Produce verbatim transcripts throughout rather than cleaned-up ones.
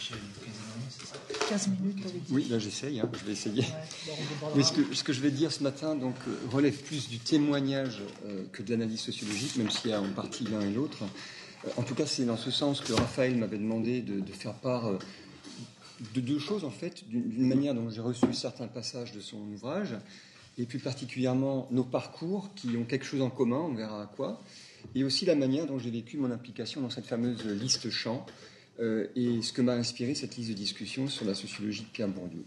J'ai une quinzaine de minutes, c'est ça ? quinze minutes, oui. Oui, là j'essaye, hein, je vais essayer. Ouais, bon, Mais ce que, ce que je vais dire ce matin donc, euh, relève plus du témoignage euh, que de l'analyse sociologique, même s'il y a en partie l'un et l'autre. Euh, en tout cas, c'est dans ce sens que Raphaël m'avait demandé de, de faire part euh, de deux choses, en fait, d'une, d'une manière dont j'ai reçu certains passages de son ouvrage, et plus particulièrement nos parcours qui ont quelque chose en commun, on verra à quoi, et aussi la manière dont j'ai vécu mon implication dans cette fameuse liste champ, euh, et ce que m'a inspiré cette liste de discussion sur la sociologie de Pierre Bourdieu.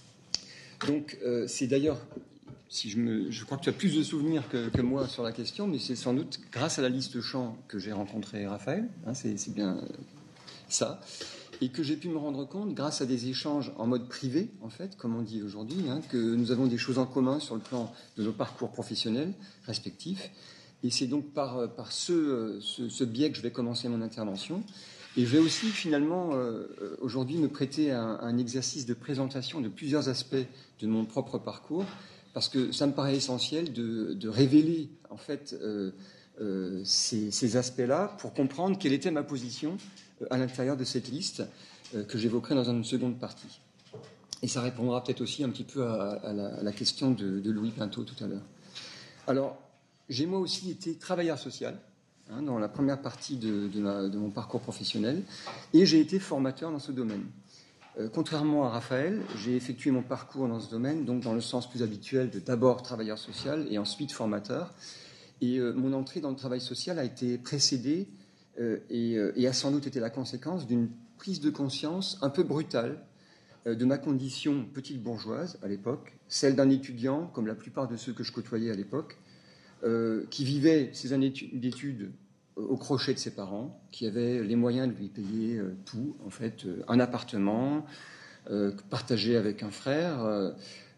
Donc, euh, c'est d'ailleurs, si je, me, je crois que tu as plus de souvenirs que, que moi sur la question, mais c'est sans doute grâce à la liste champ que j'ai rencontré Raphaël, hein, c'est, c'est bien euh, ça, et que j'ai pu me rendre compte, grâce à des échanges en mode privé, en fait, comme on dit aujourd'hui, hein, que nous avons des choses en commun sur le plan de nos parcours professionnels respectifs. Et c'est donc par, par ce, ce, ce biais que je vais commencer mon intervention. Et je vais aussi, finalement, euh, aujourd'hui, me prêter à un, à un exercice de présentation de plusieurs aspects de mon propre parcours, parce que ça me paraît essentiel de, de révéler, en fait, euh, euh, ces, ces aspects-là pour comprendre quelle était ma position euh, à l'intérieur de cette liste euh, que j'évoquerai dans une seconde partie. Et ça répondra peut-être aussi un petit peu à, à, la, à la question de, de Louis Pinto tout à l'heure. Alors, j'ai moi aussi été travailleur social hein, dans la première partie de, de, ma, de mon parcours professionnel et j'ai été formateur dans ce domaine. Euh, contrairement à Raphaël, j'ai effectué mon parcours dans ce domaine, donc dans le sens plus habituel de d'abord travailleur social et ensuite formateur. Et euh, mon entrée dans le travail social a été précédée euh, et, euh, et a sans doute été la conséquence d'une prise de conscience un peu brutale euh, de ma condition petite bourgeoise à l'époque, celle d'un étudiant, comme la plupart de ceux que je côtoyais à l'époque, Euh, qui vivait ses années d'études au crochet de ses parents, qui avait les moyens de lui payer euh, tout, en fait, euh, un appartement euh, partagé avec un frère, euh,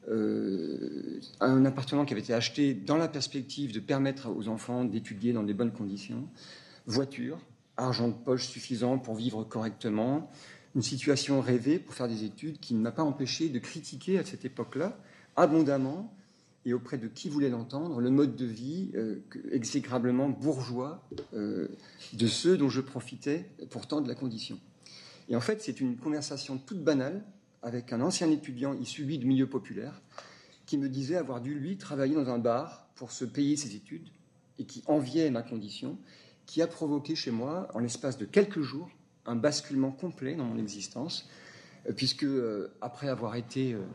euh, un appartement qui avait été acheté dans la perspective de permettre aux enfants d'étudier dans des bonnes conditions, voiture, argent de poche suffisant pour vivre correctement, une situation rêvée pour faire des études qui ne m'a pas empêché de critiquer à cette époque-là abondamment et auprès de qui voulait l'entendre, le mode de vie euh, exécrablement bourgeois euh, de ceux dont je profitais pourtant de la condition. Et en fait, c'est une conversation toute banale avec un ancien étudiant issu, lui, du milieu populaire, qui me disait avoir dû, lui, travailler dans un bar pour se payer ses études et qui enviait ma condition, qui a provoqué chez moi, en l'espace de quelques jours, un basculement complet dans mon existence, euh, puisque, euh, après avoir été... Euh,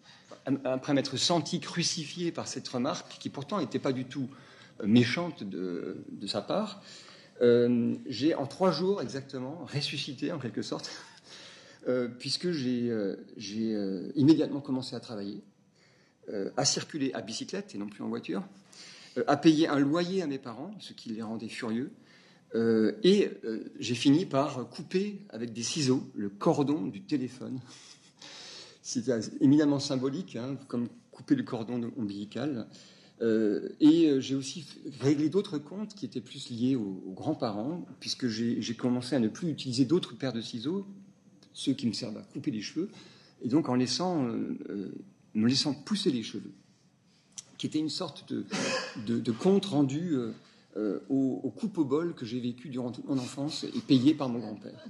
après m'être senti crucifié par cette remarque, qui pourtant n'était pas du tout méchante de, de sa part, euh, j'ai en trois jours exactement ressuscité en quelque sorte, euh, puisque j'ai, euh, j'ai euh, immédiatement commencé à travailler, euh, à circuler à bicyclette et non plus en voiture, euh, à payer un loyer à mes parents, ce qui les rendait furieux, euh, et euh, j'ai fini par couper avec des ciseaux le cordon du téléphone. C'était éminemment symbolique, hein, comme couper le cordon ombilical. Euh, et euh, j'ai aussi réglé d'autres comptes qui étaient plus liés aux, aux grands-parents, puisque j'ai, j'ai commencé à ne plus utiliser d'autres paires de ciseaux, ceux qui me servent à couper les cheveux, et donc en laissant, euh, euh, me laissant pousser les cheveux, qui était une sorte de, de, de compte rendu euh, euh, aux, aux coupes au bol que j'ai vécu durant toute mon enfance et payé par mon grand-père.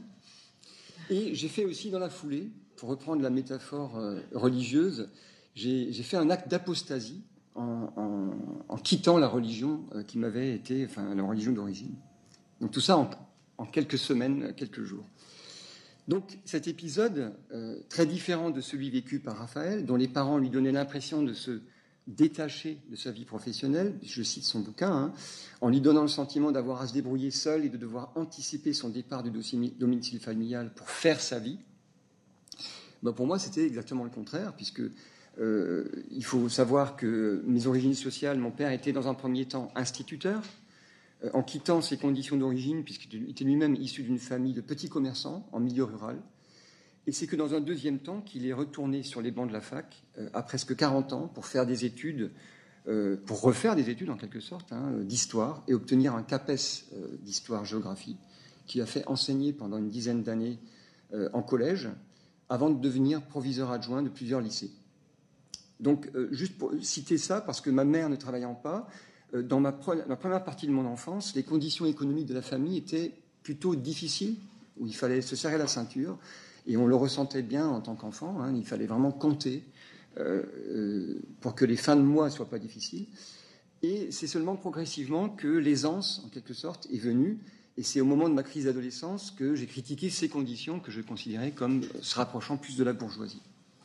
Et j'ai fait aussi dans la foulée, pour reprendre la métaphore euh, religieuse, j'ai, j'ai fait un acte d'apostasie en, en, en quittant la religion euh, qui m'avait été, enfin la religion d'origine. Donc tout ça en, en quelques semaines, quelques jours. Donc cet épisode, euh, très différent de celui vécu par Raphaël, dont les parents lui donnaient l'impression de se détacher de sa vie professionnelle, je cite son bouquin, hein, en lui donnant le sentiment d'avoir à se débrouiller seul et de devoir anticiper son départ du domicile familial pour faire sa vie. Ben pour moi, c'était exactement le contraire, puisque euh, il faut savoir que mes origines sociales, mon père était dans un premier temps instituteur, euh, en quittant ses conditions d'origine, puisqu'il était lui-même issu d'une famille de petits commerçants en milieu rural. Et c'est que dans un deuxième temps qu'il est retourné sur les bancs de la fac, euh, à presque quarante ans, pour faire des études, euh, pour refaire des études en quelque sorte, hein, d'histoire, et obtenir un CAPES euh, d'histoire-géographie, qu'il a fait enseigner pendant une dizaine d'années euh, en collège, avant de devenir proviseur adjoint de plusieurs lycées. Donc, euh, juste pour citer ça, parce que ma mère ne travaillant pas, euh, dans ma, pre- ma première partie de mon enfance, les conditions économiques de la famille étaient plutôt difficiles, où il fallait se serrer la ceinture, Et on le ressentait bien en tant qu'enfant, hein, il fallait vraiment compter euh, euh, pour que les fins de mois ne soient pas difficiles. Et c'est seulement progressivement que l'aisance, en quelque sorte, est venue. Et c'est au moment de ma crise d'adolescence que j'ai critiqué ces conditions que je considérais comme se rapprochant plus de la bourgeoisie.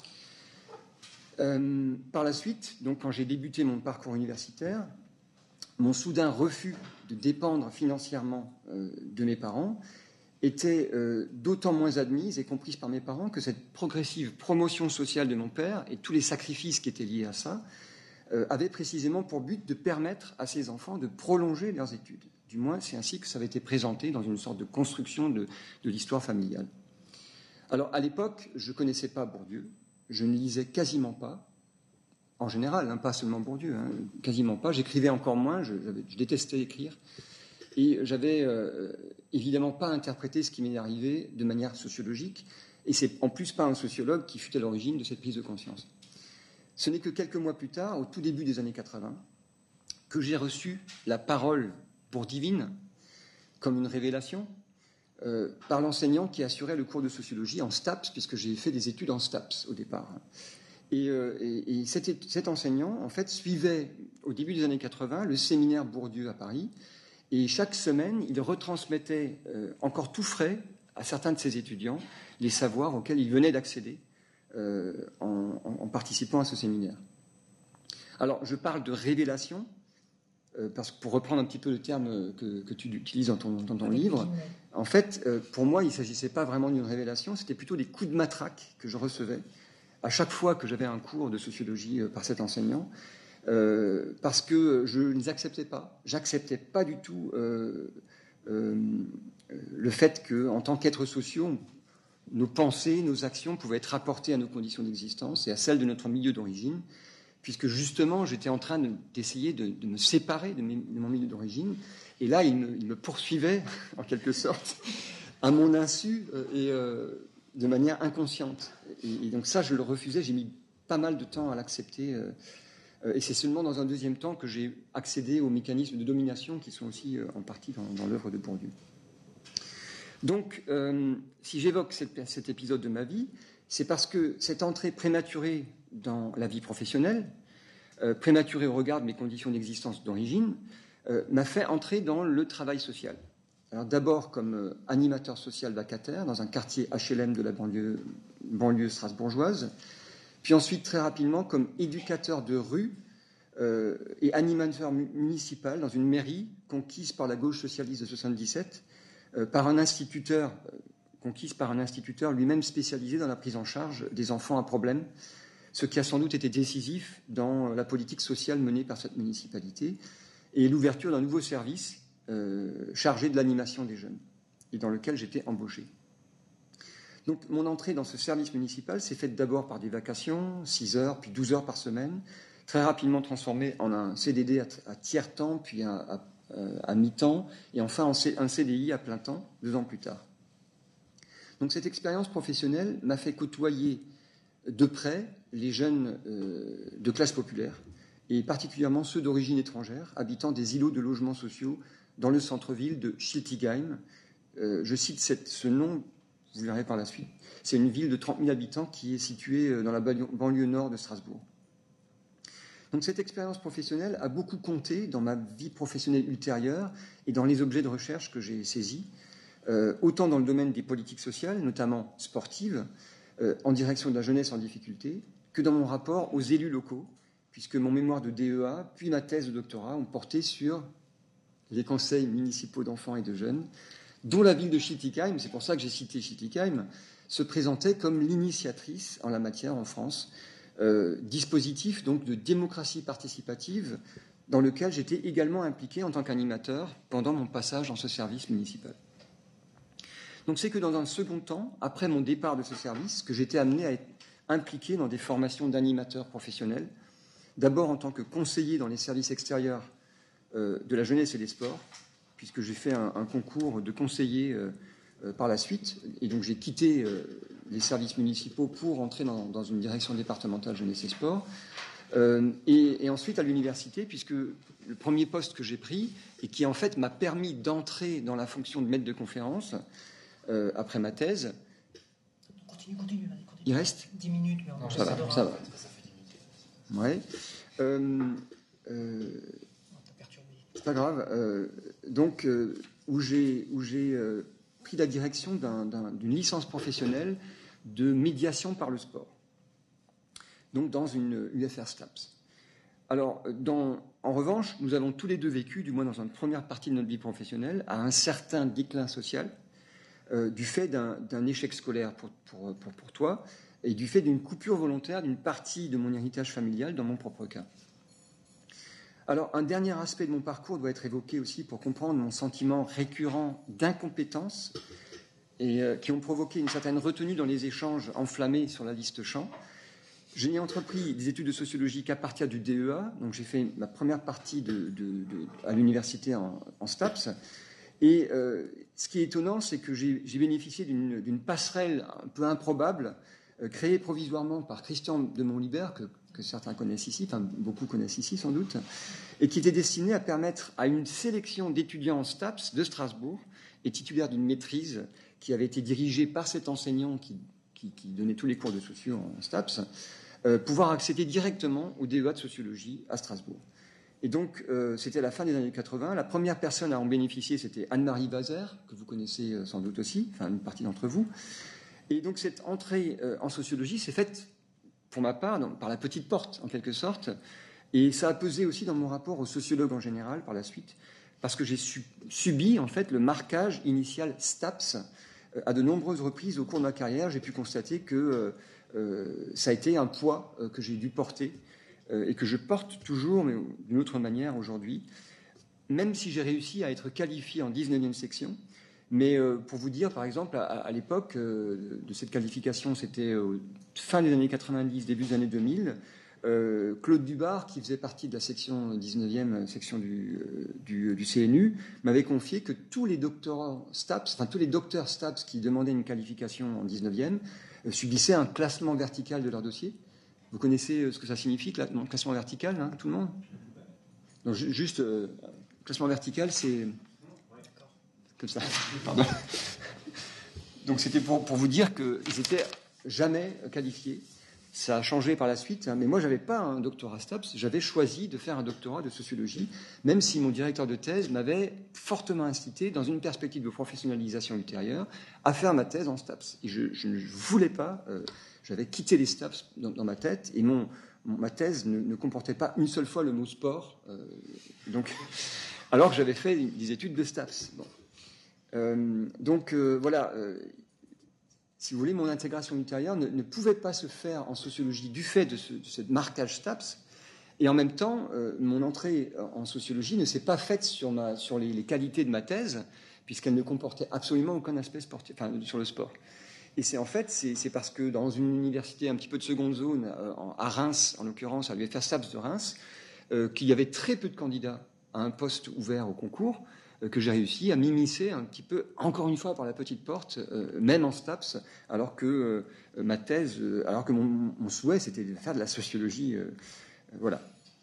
Euh, par la suite, donc, quand j'ai débuté mon parcours universitaire, mon soudain refus de dépendre financièrement euh, de mes parents était euh, d'autant moins admise et comprise par mes parents que cette progressive promotion sociale de mon père et tous les sacrifices qui étaient liés à ça euh, avaient précisément pour but de permettre à ces enfants de prolonger leurs études. Du moins, c'est ainsi que ça avait été présenté dans une sorte de construction de, de l'histoire familiale. Alors, à l'époque, je ne connaissais pas Bourdieu, je ne lisais quasiment pas, en général, hein, pas seulement Bourdieu, hein, quasiment pas, j'écrivais encore moins, je, je détestais écrire, et j'avais euh, évidemment pas interprété ce qui m'est arrivé de manière sociologique, et c'est en plus pas un sociologue qui fut à l'origine de cette prise de conscience. Ce n'est que quelques mois plus tard, au tout début des années quatre-vingts, que j'ai reçu la parole bourdivine comme une révélation euh, par l'enseignant qui assurait le cours de sociologie en STAPS, puisque j'ai fait des études en STAPS au départ. Et, euh, et, et cet, cet enseignant, en fait, suivait au début des années quatre-vingts le séminaire Bourdieu à Paris, et chaque semaine, il retransmettait euh, encore tout frais à certains de ses étudiants les savoirs auxquels il venait d'accéder euh, en, en, en participant à ce séminaire. Alors, je parle de révélation, euh, parce que pour reprendre un petit peu le terme que, que tu utilises dans ton, dans ton livre, en fait, euh, pour moi, il ne s'agissait pas vraiment d'une révélation, c'était plutôt des coups de matraque que je recevais à chaque fois que j'avais un cours de sociologie euh, par cet enseignant, Euh, parce que je ne les acceptais pas. J'acceptais pas du tout euh, euh, le fait qu'en tant qu'êtres sociaux, nos pensées, nos actions pouvaient être rapportées à nos conditions d'existence et à celles de notre milieu d'origine, puisque justement j'étais en train de, d'essayer de, de me séparer de, mes, de mon milieu d'origine, et là il me, il me poursuivait en quelque sorte à mon insu euh, et euh, de manière inconsciente. Et, et donc ça je le refusais, j'ai mis pas mal de temps à l'accepter. Euh, Et c'est seulement dans un deuxième temps que j'ai accédé aux mécanismes de domination qui sont aussi en partie dans, dans l'œuvre de Bourdieu. Donc, euh, si j'évoque cette, cet épisode de ma vie, c'est parce que cette entrée prématurée dans la vie professionnelle, euh, prématurée au regard de mes conditions d'existence d'origine, euh, m'a fait entrer dans le travail social. Alors d'abord comme euh, animateur social vacataire dans un quartier H L M de la banlieue, banlieue strasbourgeoise, puis ensuite, très rapidement, comme éducateur de rue euh, et animateur municipal dans une mairie conquise par la gauche socialiste de soixante-dix-sept, euh, par un instituteur, euh, conquise par un instituteur lui-même spécialisé dans la prise en charge des enfants à problème, ce qui a sans doute été décisif dans la politique sociale menée par cette municipalité, et l'ouverture d'un nouveau service euh, chargé de l'animation des jeunes, et dans lequel j'étais embauché. Donc, mon entrée dans ce service municipal s'est faite d'abord par des vacations, six heures, puis douze heures par semaine, très rapidement transformée en un C D D à, à tiers-temps, puis à, à, à mi-temps, et enfin en C, un C D I à plein temps, deux ans plus tard. Donc, cette expérience professionnelle m'a fait côtoyer de près les jeunes euh, de classe populaire, et particulièrement ceux d'origine étrangère, habitant des îlots de logements sociaux dans le centre-ville de Schiltigheim. Euh, je cite cette, ce nom. Vous verrez par la suite. C'est une ville de trente mille habitants qui est située dans la banlieue nord de Strasbourg. Donc cette expérience professionnelle a beaucoup compté dans ma vie professionnelle ultérieure et dans les objets de recherche que j'ai saisis, euh, autant dans le domaine des politiques sociales, notamment sportives, euh, en direction de la jeunesse en difficulté, que dans mon rapport aux élus locaux, puisque mon mémoire de D E A, puis ma thèse de doctorat ont porté sur les conseils municipaux d'enfants et de jeunes, dont la ville de Schiltigheim, c'est pour ça que j'ai cité Schiltigheim, se présentait comme l'initiatrice en la matière en France, euh, dispositif donc de démocratie participative dans lequel j'étais également impliqué en tant qu'animateur pendant mon passage dans ce service municipal. Donc c'est que dans un second temps, après mon départ de ce service, que j'étais amené à être impliqué dans des formations d'animateurs professionnels, d'abord en tant que conseiller dans les services extérieurs euh, de la jeunesse et des sports, puisque j'ai fait un, un concours de conseiller euh, euh, par la suite, et donc j'ai quitté euh, les services municipaux pour entrer dans, dans une direction départementale jeunesse et sport, euh, et, et ensuite à l'université, puisque le premier poste que j'ai pris, et qui en fait m'a permis d'entrer dans la fonction de maître de conférence, euh, après ma thèse, Continue, continue, continue. Il reste dix minutes, mais on non, ça va, ça va. Ça fait dix minutes. Ouais. Euh, euh, c'est pas grave. Euh, donc, euh, où j'ai où j'ai euh, pris la direction d'un, d'un, d'une licence professionnelle de médiation par le sport. Donc, dans une U F R STAPS. Alors, dans, en revanche, nous avons tous les deux vécu, du moins dans une première partie de notre vie professionnelle, à un certain déclin social euh, du fait d'un, d'un échec scolaire pour, pour, pour, pour toi et du fait d'une coupure volontaire d'une partie de mon héritage familial dans mon propre cas. Alors, un dernier aspect de mon parcours doit être évoqué aussi pour comprendre mon sentiment récurrent d'incompétence et euh, qui ont provoqué une certaine retenue dans les échanges enflammés sur la liste champ. Je n'ai entrepris des études de sociologie qu'à partir du D E A, donc j'ai fait ma première partie de, de, de, à l'université en, en STAPS. Et euh, ce qui est étonnant, c'est que j'ai, j'ai bénéficié d'une, d'une passerelle un peu improbable, euh, créée provisoirement par Christian de Montlibert, que, que certains connaissent ici, enfin beaucoup connaissent ici sans doute, et qui était destinée à permettre à une sélection d'étudiants en STAPS de Strasbourg, et titulaire d'une maîtrise qui avait été dirigée par cet enseignant qui, qui, qui donnait tous les cours de socio en STAPS, Euh, pouvoir accéder directement au D E A de sociologie à Strasbourg. Et donc, euh, c'était à la fin des années quatre-vingts. La première personne à en bénéficier, c'était Anne-Marie Vazer, que vous connaissez euh, sans doute aussi, enfin une partie d'entre vous. Et donc, cette entrée euh, en sociologie s'est faite, pour ma part, dans, par la petite porte, en quelque sorte. Et ça a pesé aussi dans mon rapport aux sociologues en général, par la suite, parce que j'ai su, subi, en fait, le marquage initial STAPS. Euh, à de nombreuses reprises au cours de ma carrière, j'ai pu constater que euh, Euh, ça a été un poids euh, que j'ai dû porter euh, et que je porte toujours, mais d'une autre manière aujourd'hui, même si j'ai réussi à être qualifié en dix-neuvième section. Mais euh, pour vous dire, par exemple, à, à l'époque euh, de cette qualification, c'était euh, fin des années quatre-vingt-dix, début des années deux mille, euh, Claude Dubar, qui faisait partie de la section dix-neuvième section du, euh, du, du C N U, m'avait confié que tous les doctorants STAPS, enfin tous les docteurs STAPS qui demandaient une qualification en dix-neuvième, subissaient un classement vertical de leur dossier. Vous connaissez ce que ça signifie, un classement vertical, hein, tout le monde? Donc, juste, euh, classement vertical, c'est comme ça. Pardon. Donc, c'était pour, pour vous dire qu'ils n'étaient jamais qualifiés. Ça a changé par la suite, hein, mais moi, je n'avais pas un doctorat STAPS. J'avais choisi de faire un doctorat de sociologie, même si mon directeur de thèse m'avait fortement incité, dans une perspective de professionnalisation ultérieure, à faire ma thèse en STAPS. Et je, je ne voulais pas, euh, j'avais quitté les STAPS dans, dans ma tête, et mon, mon, ma thèse ne, ne comportait pas une seule fois le mot sport, euh, donc, alors que j'avais fait des études de STAPS. Bon. Euh, donc, euh, voilà. Euh, Si vous voulez, mon intégration ultérieure ne, ne pouvait pas se faire en sociologie du fait de ce, de ce marquage STAPS. Et en même temps, euh, mon entrée en sociologie ne s'est pas faite sur, ma, sur les, les qualités de ma thèse, puisqu'elle ne comportait absolument aucun aspect sportif, enfin, sur le sport. Et c'est en fait, c'est, c'est parce que dans une université un petit peu de seconde zone, euh, à Reims, en l'occurrence, à l'U F R STAPS de Reims, euh, qu'il y avait très peu de candidats à un poste ouvert au concours, que j'ai réussi à m'immiscer un petit peu, encore une fois, par la petite porte, euh, même en STAPS, alors que euh, ma thèse, euh, alors que mon, mon souhait, c'était de faire de la sociologie. Euh, euh, voilà.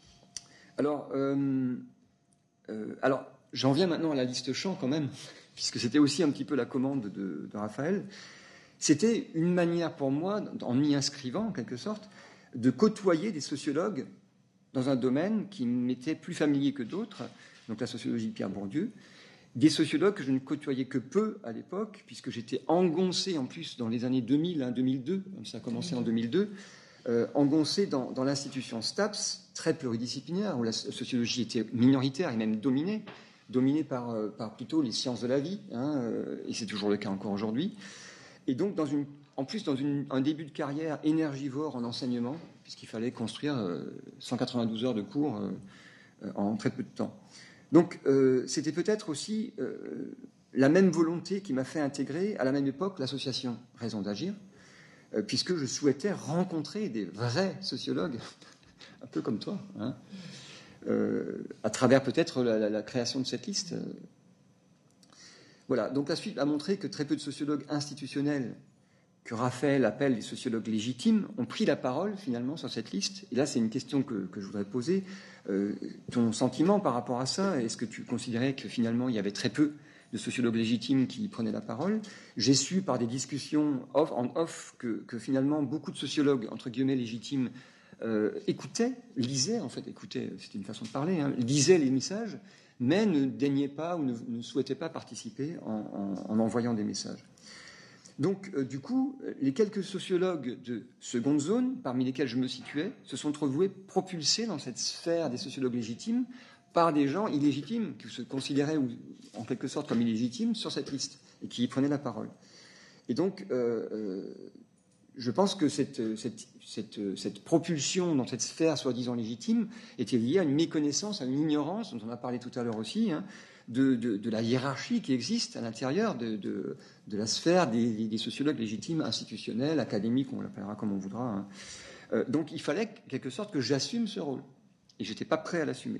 Alors, euh, euh, alors, j'en viens maintenant à la liste champ, quand même, puisque c'était aussi un petit peu la commande de, de Raphaël. C'était une manière pour moi, en m'y inscrivant, en quelque sorte, de côtoyer des sociologues dans un domaine qui m'était plus familier que d'autres, donc la sociologie de Pierre Bourdieu, des sociologues que je ne côtoyais que peu à l'époque, puisque j'étais engoncé en plus dans les années deux mille, hein, deux mille deux, ça a commencé en deux mille deux, euh, engoncé dans, dans l'institution STAPS, très pluridisciplinaire, où la sociologie était minoritaire et même dominée, dominée par, euh, par plutôt les sciences de la vie, hein, euh, et c'est toujours le cas encore aujourd'hui. Et donc, dans une, en plus, dans une, un début de carrière énergivore en enseignement, puisqu'il fallait construire euh, cent quatre-vingt-douze heures de cours euh, en très peu de temps. Donc, euh, c'était peut-être aussi euh, la même volonté qui m'a fait intégrer à la même époque l'association Raison d'Agir, euh, puisque je souhaitais rencontrer des vrais sociologues, un peu comme toi, hein, euh, à travers peut-être la, la, la création de cette liste. Voilà, donc la suite a montré que très peu de sociologues institutionnels, que Raphaël appelle les sociologues légitimes, ont pris la parole finalement sur cette liste. Et là, c'est une question que, que je voudrais poser. Euh, ton sentiment par rapport à ça, est-ce que tu considérais que finalement il y avait très peu de sociologues légitimes qui prenaient la parole. J'ai su par des discussions off, en off que, que finalement beaucoup de sociologues, entre guillemets, légitimes, euh, écoutaient, lisaient, en fait, écoutaient, c'était une façon de parler, hein, lisaient les messages, mais ne daignaient pas ou ne, ne souhaitaient pas participer en, en, en envoyant des messages. Donc, euh, du coup, les quelques sociologues de seconde zone, parmi lesquels je me situais, se sont retrouvés propulsés dans cette sphère des sociologues légitimes par des gens illégitimes, qui se considéraient en quelque sorte comme illégitimes sur cette liste, et qui y prenaient la parole. Et donc, euh, euh, je pense que cette, cette, cette, cette propulsion dans cette sphère soi-disant légitime était liée à une méconnaissance, à une ignorance, dont on a parlé tout à l'heure aussi, hein, de, de, de la hiérarchie qui existe à l'intérieur de, de, de la sphère des, des sociologues légitimes, institutionnels, académiques, on l'appellera comme on voudra. Hein. Euh, donc il fallait, en quelque sorte, que j'assume ce rôle. Et je n'étais pas prêt à l'assumer.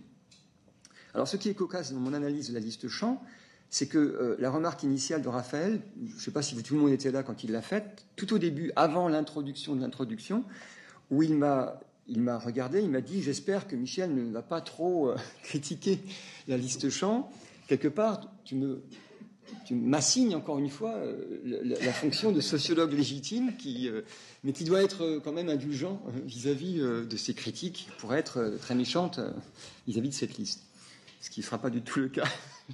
Alors ce qui est cocasse dans mon analyse de la liste champ, c'est que euh, la remarque initiale de Raphaël, je ne sais pas si tout le monde était là quand il l'a faite, tout au début, avant l'introduction de l'introduction, où il m'a... Il m'a regardé, il m'a dit « J'espère que Michel ne va pas trop euh, critiquer la liste champ. Quelque part, tu me, tu m'assignes encore une fois euh, la, la fonction de sociologue légitime, qui, euh, mais qui doit être euh, quand même indulgent euh, vis-à-vis euh, de ces critiques, qui pourraient être euh, très méchantes euh, vis-à-vis de cette liste. Ce qui ne sera pas du tout le cas,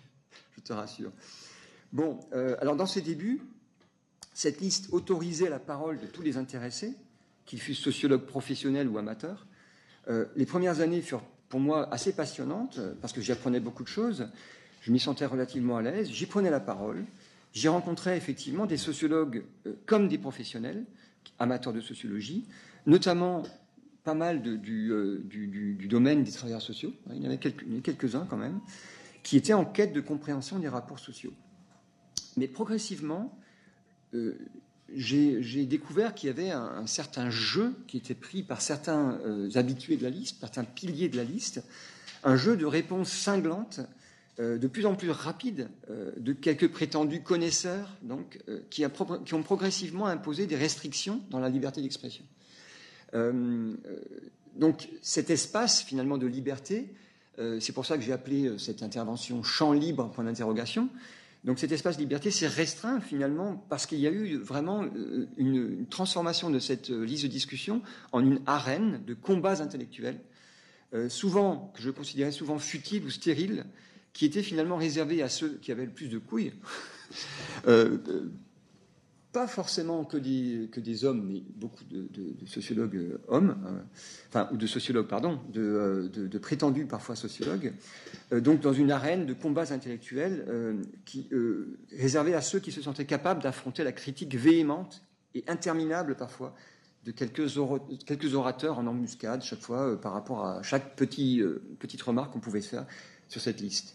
je te rassure. Bon, euh, alors dans ses débuts, cette liste autorisait la parole de tous les intéressés, qu'ils fussent sociologues professionnels ou amateurs. Euh, les premières années furent pour moi assez passionnantes, parce que j'y apprenais beaucoup de choses. Je m'y sentais relativement à l'aise. J'y prenais la parole. J'y rencontrais effectivement des sociologues euh, comme des professionnels, amateurs de sociologie, notamment pas mal de, du, euh, du, du, du domaine des travailleurs sociaux. Il y en avait quelques, quelques-uns quand même, qui étaient en quête de compréhension des rapports sociaux. Mais progressivement, euh, J'ai, j'ai découvert qu'il y avait un, un certain jeu qui était pris par certains euh, habitués de la liste, certains piliers de la liste, un jeu de réponses cinglantes, euh, de plus en plus rapide, euh, de quelques prétendus connaisseurs, donc, euh, qui, a pro- qui ont progressivement imposé des restrictions dans la liberté d'expression. Euh, euh, donc cet espace finalement de liberté, euh, c'est pour ça que j'ai appelé cette intervention « champ libre » point d'interrogation. Donc cet espace de liberté s'est restreint finalement parce qu'il y a eu vraiment une, une transformation de cette liste de discussion en une arène de combats intellectuels, euh, souvent, que je considérais souvent futiles ou stériles, qui étaient finalement réservés à ceux qui avaient le plus de couilles. euh, euh, pas forcément que des, que des hommes, mais beaucoup de, de, de sociologues euh, hommes, euh, enfin, ou de sociologues, pardon, de, euh, de, de prétendus parfois sociologues, euh, donc dans une arène de combats intellectuels euh, qui, euh, réservés à ceux qui se sentaient capables d'affronter la critique véhémente et interminable parfois de quelques, or- quelques orateurs en embuscade, chaque fois, euh, par rapport à chaque petit, euh, petite remarque qu'on pouvait faire sur cette liste.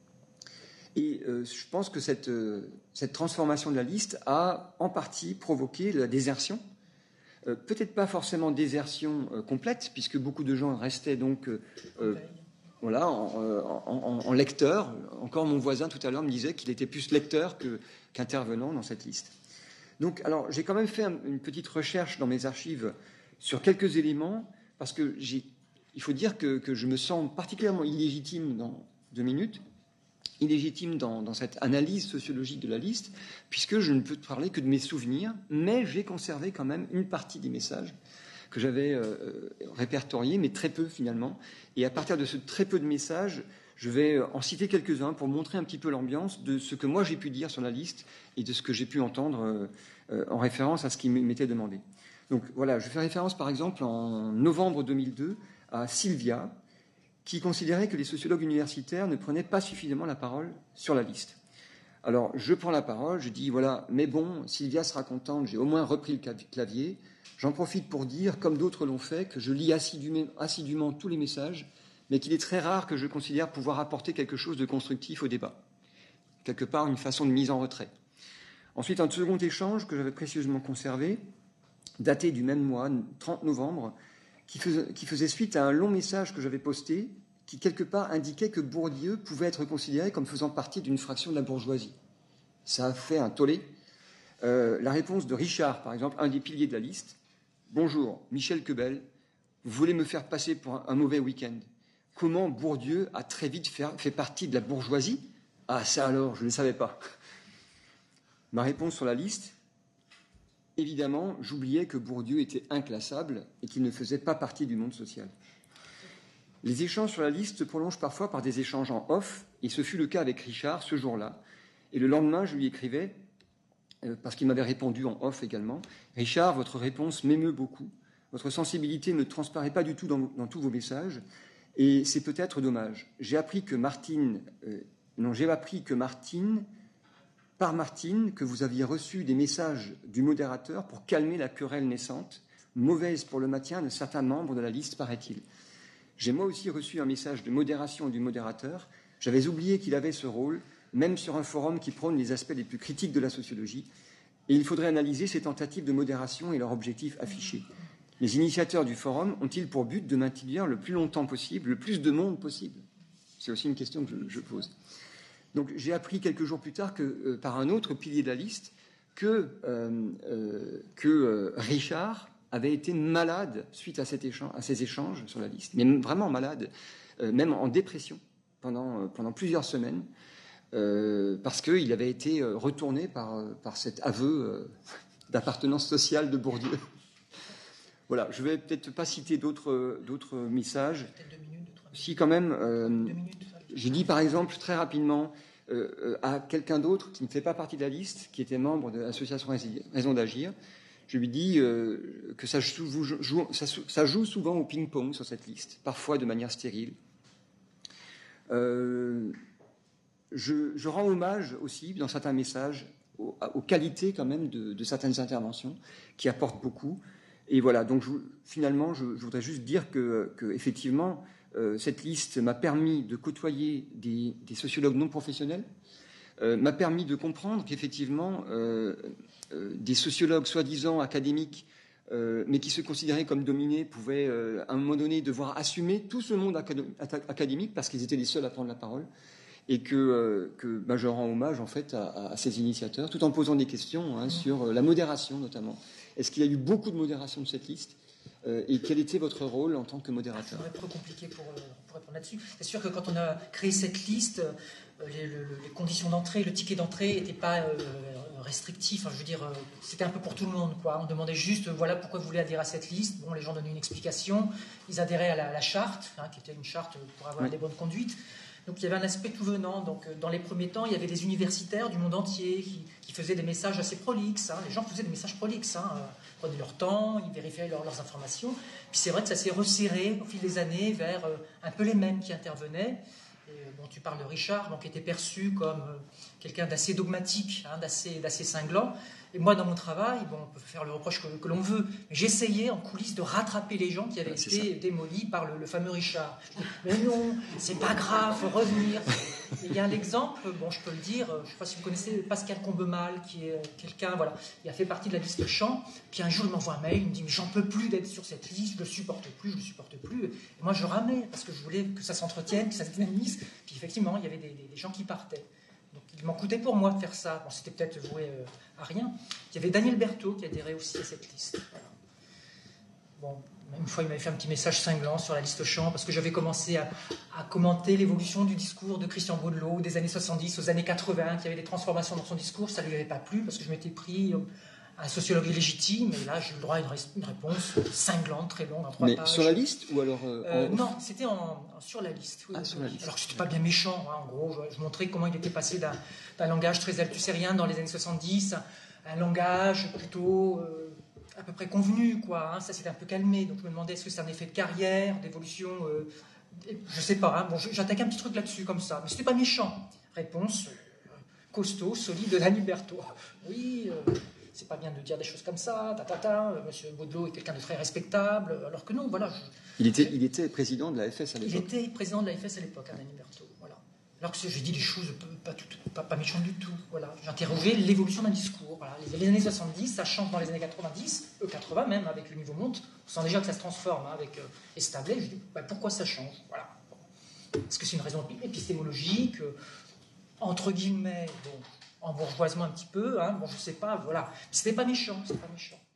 Et euh, je pense que cette, euh, cette transformation de la liste a en partie provoqué la désertion. Euh, peut-être pas forcément désertion euh, complète, puisque beaucoup de gens restaient donc euh, euh, voilà, en, en, en lecteurs. Encore mon voisin tout à l'heure me disait qu'il était plus lecteur que, qu'intervenant dans cette liste. Donc, alors, j'ai quand même fait un, une petite recherche dans mes archives sur quelques éléments, parce que j'ai, il faut dire que, que je me sens particulièrement illégitime dans deux minutes. illégitime dans, dans cette analyse sociologique de la liste, puisque je ne peux parler que de mes souvenirs, mais j'ai conservé quand même une partie des messages que j'avais euh, répertoriés, mais très peu finalement. Et à partir de ce très peu de messages, je vais en citer quelques-uns pour montrer un petit peu l'ambiance de ce que moi j'ai pu dire sur la liste et de ce que j'ai pu entendre euh, euh, en référence à ce qui m'était demandé. Donc voilà, je fais référence par exemple en novembre deux mille deux à Sylvia, qui considérait que les sociologues universitaires ne prenaient pas suffisamment la parole sur la liste. Alors, je prends la parole, je dis, voilà, mais bon, Sylvia sera contente, j'ai au moins repris le clavier. J'en profite pour dire, comme d'autres l'ont fait, que je lis assidûment, assidûment tous les messages, mais qu'il est très rare que je considère pouvoir apporter quelque chose de constructif au débat. Quelque part, une façon de mise en retrait. Ensuite, un second échange que j'avais précieusement conservé, daté du même mois, trente novembre, Qui faisait, qui faisait suite à un long message que j'avais posté, qui quelque part indiquait que Bourdieu pouvait être considéré comme faisant partie d'une fraction de la bourgeoisie. Ça a fait un tollé. Euh, la réponse de Richard, par exemple, un des piliers de la liste. « Bonjour, Michel Quebel, vous voulez me faire passer pour un, un mauvais week-end. Comment Bourdieu a très vite fait, fait partie de la bourgeoisie ? Ah, ça alors, je ne le savais pas. Ma réponse sur la liste, évidemment, j'oubliais que Bourdieu était inclassable et qu'il ne faisait pas partie du monde social. Les échanges sur la liste se prolongent parfois par des échanges en off, et ce fut le cas avec Richard ce jour-là. Et le lendemain, je lui écrivais, euh, parce qu'il m'avait répondu en off également, « Richard, votre réponse m'émeut beaucoup. Votre sensibilité ne transparaît pas du tout dans, dans tous vos messages, et c'est peut-être dommage. J'ai appris que Martine... Euh, non, j'ai appris que Martine... par Martine, que vous aviez reçu des messages du modérateur pour calmer la querelle naissante, mauvaise pour le maintien de certains membres de la liste, paraît-il. J'ai moi aussi reçu un message de modération du modérateur. J'avais oublié qu'il avait ce rôle, même sur un forum qui prône les aspects les plus critiques de la sociologie. Et il faudrait analyser ces tentatives de modération et leurs objectifs affichés. Les initiateurs du forum ont-ils pour but de maintenir le plus longtemps possible, le plus de monde possible? C'est aussi une question que je, je pose. Donc j'ai appris quelques jours plus tard que, euh, par un autre pilier de la liste que, euh, euh, que euh, Richard avait été malade suite à, cet échange, à ces échanges sur la liste, mais vraiment malade, euh, même en dépression pendant, euh, pendant plusieurs semaines, euh, parce qu'il avait été retourné par, par cet aveu euh, d'appartenance sociale de Bourdieu. Voilà, je ne vais peut-être pas citer d'autres, d'autres messages. Peut-être deux minutes, trois minutes. Si quand même, euh, j'ai dit par exemple très rapidement euh, à quelqu'un d'autre qui ne fait pas partie de la liste, qui était membre de l'association Raison d'Agir, je lui dis euh, que ça joue, joue, ça, ça joue souvent au ping-pong sur cette liste, parfois de manière stérile. Euh, je, je rends hommage aussi, dans certains messages, aux, aux qualités quand même de, de certaines interventions qui apportent beaucoup. Et voilà, donc je, finalement, je, je voudrais juste dire que, que effectivement, euh, cette liste m'a permis de côtoyer des, des sociologues non professionnels, euh, m'a permis de comprendre qu'effectivement, euh, euh, des sociologues soi-disant académiques, euh, mais qui se considéraient comme dominés, pouvaient euh, à un moment donné devoir assumer tout ce monde acad- académique parce qu'ils étaient les seuls à prendre la parole. Et que, euh, que bah, je rends hommage en fait à, à ces initiateurs, tout en posant des questions hein, sur euh, la modération notamment. Est-ce qu'il y a eu beaucoup de modération de cette liste euh, et quel était votre rôle en tant que modérateur? C'est un peu compliqué pour, pour répondre là-dessus. C'est sûr que quand on a créé cette liste, euh, les, le, les conditions d'entrée, le ticket d'entrée n'étaient pas euh, restrictifs. Enfin, je veux dire, euh, c'était un peu pour tout le monde, quoi. On demandait juste, euh, voilà, pourquoi vous voulez adhérer à cette liste. Bon, les gens donnaient une explication. Ils adhéraient à la, la charte, hein, qui était une charte pour avoir oui. des bonnes conduites. Donc il y avait un aspect tout venant. Donc dans les premiers temps, il y avait des universitaires du monde entier qui, qui faisaient des messages assez prolixes. Hein. Les gens faisaient des messages prolixes, hein. Ils prenaient leur temps, ils vérifiaient leur, leurs informations. Puis c'est vrai que ça s'est resserré au fil des années vers euh, un peu les mêmes qui intervenaient. Et, bon, tu parles de Richard, bon, qui était perçu comme euh, quelqu'un d'assez dogmatique, hein, d'assez, d'assez cinglant. Et moi, dans mon travail, bon, on peut faire le reproche que, que l'on veut, mais j'essayais en coulisses de rattraper les gens qui avaient ouais, été démolis par le, le fameux Richard. Je dis, mais non, c'est pas grave, faut revenir. Et il y a l'exemple, bon, je peux le dire, je ne sais pas si vous connaissez Pascal Combemal, qui est quelqu'un, voilà, il a fait partie de la liste Champ. Puis un jour, il m'envoie un mail, il me dit, mais j'en peux plus d'être sur cette liste, je ne le supporte plus, je ne le supporte plus. Et moi, je ramais, parce que je voulais que ça s'entretienne, que ça se dynamise. Puis effectivement, il y avait des, des, des gens qui partaient. Donc il m'en coûtait pour moi de faire ça. Bon, c'était peut-être voué euh, à rien. Il y avait Daniel Berthaud qui adhérait aussi à cette liste. Voilà. Bon, une fois, il m'avait fait un petit message cinglant sur la liste Champ, parce que j'avais commencé à, à commenter l'évolution du discours de Christian Baudelot des années soixante-dix aux années quatre-vingts, qu'il y avait des transformations dans son discours. Ça ne lui avait pas plu, parce que je m'étais pris un sociologue illégitime, et là, j'ai eu le droit à une, une réponse cinglante, très longue, en trois Mais pages. sur la liste ou alors euh, euh, en... Non, c'était en, en, sur la liste. Oui, ah, oui. sur la liste. Alors que c'était pas bien méchant, hein, en gros. Je, je montrais comment il était passé d'un, d'un langage très althusserien dans les années soixante-dix à un langage plutôt euh, à peu près convenu, quoi. Hein. Ça s'était un peu calmé. Donc je me demandais est-ce que c'est un effet de carrière, d'évolution euh, je sais pas. Hein. Bon, j'attaquais un petit truc là-dessus comme ça, mais c'était pas méchant. Réponse euh, costaud, solide de Daniel Berthaud. Oui. Euh, c'est pas bien de dire des choses comme ça, ta, ta, ta, euh, monsieur Baudelot est quelqu'un de très respectable, alors que non, voilà. Je, il, était, il était président de la F S à l'époque. Il était président de la F S à l'époque, hein, Daniel Berthaud, voilà. Alors que j'ai dit des choses pas, tout, pas, pas méchantes du tout, voilà. J'interrogeais l'évolution d'un discours, voilà. Les, les années soixante-dix, ça change dans les années quatre-vingt-dix, euh, quatre-vingts même, avec le niveau monte, on sent déjà que ça se transforme, hein, avec euh, Establet, je dis, bah, pourquoi ça change, voilà. Bon. Est-ce que c'est une raison épistémologique, euh, entre guillemets, bon, en bourgeoisement un petit peu, hein, bon, je sais pas, voilà. C'était pas méchant, c'était pas méchant.